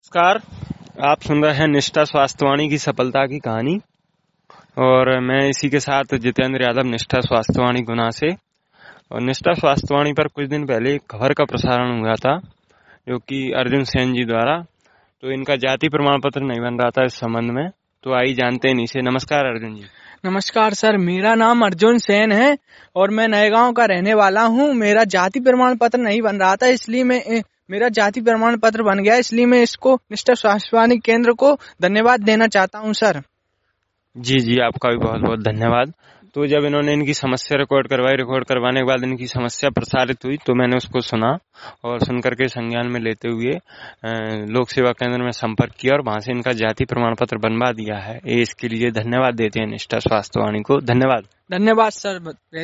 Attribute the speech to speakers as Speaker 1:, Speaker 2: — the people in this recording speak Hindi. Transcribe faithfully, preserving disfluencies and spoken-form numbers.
Speaker 1: नमस्कार, आप सुन रहे हैं निष्ठा स्वास्थ्यवाणी की सफलता की कहानी और मैं इसी के साथ जितेंद्र यादव, निष्ठा स्वास्थ्यवाणी गुना से। और निष्ठा स्वास्थ्यवाणी पर कुछ दिन पहले एक खबर का प्रसारण हुआ था जो कि अर्जुन सेन जी द्वारा। तो इनका जाति प्रमाण पत्र नहीं बन रहा था इस संबंध में, तो आइए जानते हैं इनसे। नमस्कार अर्जुन जी।
Speaker 2: नमस्कार सर, मेरा नाम अर्जुन सेन है और मैं नए गांव का रहने वाला हूं। मेरा जाति प्रमाण पत्र नहीं बन रहा था, इसलिए मैं मेरा जाति प्रमाण पत्र बन गया, इसलिए मैं इसको निष्ठा स्वास्थ्यवाणी केंद्र को धन्यवाद देना चाहता हूं सर।
Speaker 1: जी जी, आपका भी बहुत बहुत धन्यवाद। तो जब इन्होंने इनकी समस्या रिकॉर्ड करवाई, रिकॉर्ड करवाने के बाद इनकी समस्या प्रसारित हुई तो मैंने उसको सुना और सुन करके संज्ञान में लेते हुए लोक सेवा केंद्र में संपर्क किया और वहां से इनका जाति प्रमाण पत्र बनवा दिया है। ये इसके लिए धन्यवाद देते हैं निष्ठा स्वास्थ्यवाणी को। धन्यवाद।
Speaker 2: धन्यवाद सर।